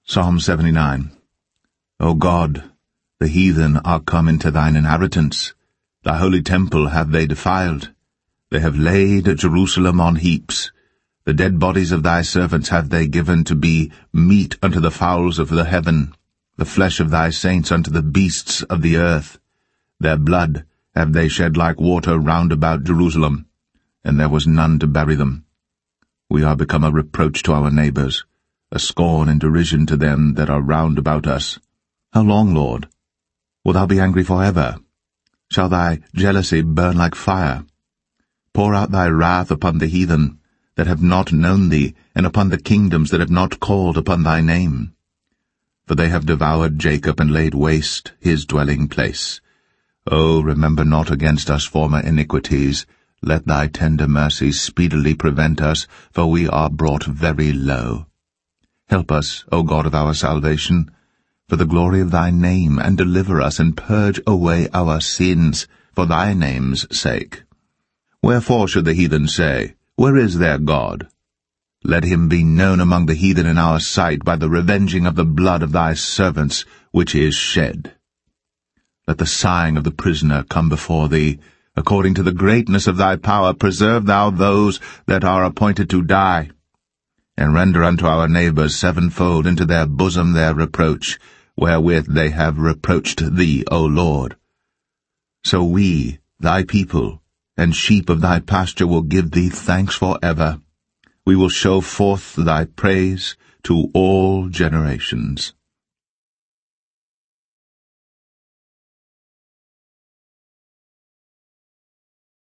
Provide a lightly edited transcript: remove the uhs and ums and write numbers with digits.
Psalm 79. O God, the heathen are come into thine inheritance. Thy holy temple have they defiled. They have laid Jerusalem on heaps. The dead bodies of thy servants have they given to be meat unto the fowls of the heaven, the flesh of thy saints unto the beasts of the earth. Their blood have they shed like water round about Jerusalem, and there was none to bury them. We are become a reproach to our neighbours, a scorn and derision to them that are round about us. How long, Lord? Wilt thou be angry for ever? Shall thy jealousy burn like fire? Pour out thy wrath upon the heathen that have not known thee, and upon the kingdoms that have not called upon thy name. For they have devoured Jacob and laid waste his dwelling place. O remember not against us former iniquities. Let thy tender mercies speedily prevent us, for we are brought very low. Help us, O God of our salvation, for the glory of thy name, and deliver us, and purge away our sins, for thy name's sake. Wherefore should the heathen say, Where is their God? Let him be known among the heathen in our sight by the revenging of the blood of thy servants, which is shed. Let the sighing of the prisoner come before thee. According to the greatness of thy power, preserve thou those that are appointed to die. And render unto our neighbours sevenfold into their bosom their reproach, wherewith they have reproached thee, O Lord. So we, thy people, and sheep of thy pasture, will give thee thanks for ever. We will show forth thy praise to all generations.